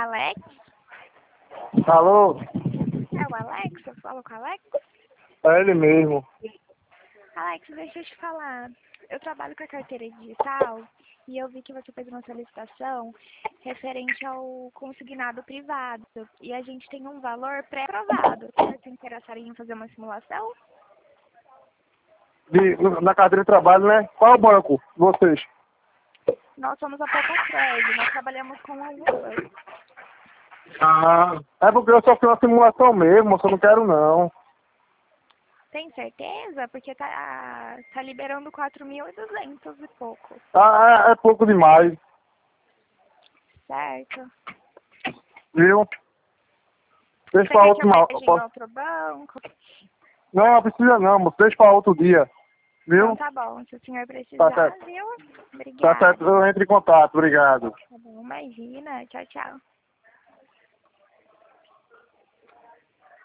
Alex? Alô? É o Alex? Eu falo com o Alex? É ele mesmo. Alex, deixa eu te falar. Eu trabalho com a carteira digital e eu vi que você fez uma solicitação referente ao consignado privado. E a gente tem um valor pré-aprovado. Você se interessaria em fazer uma simulação? Na carteira de trabalho, né? Qual é o banco? Vocês? Nós somos a Poupa nós trabalhamos com alguns. Ah, é porque eu só fiz uma simulação mesmo, eu só não quero não. Tem certeza? Porque tá liberando 4.200 e pouco. Ah, é pouco demais, Certo. viu? Deixa Você pra quer que eu última. veja em outro banco? Não precisa não, moço. Deixa pra outro dia, Então viu? tá bom. Se o senhor Tá precisar, certo. viu? Tá Obrigada. certo, eu entro em contato, obrigado. Tá bom, imagina. Tchau, tchau.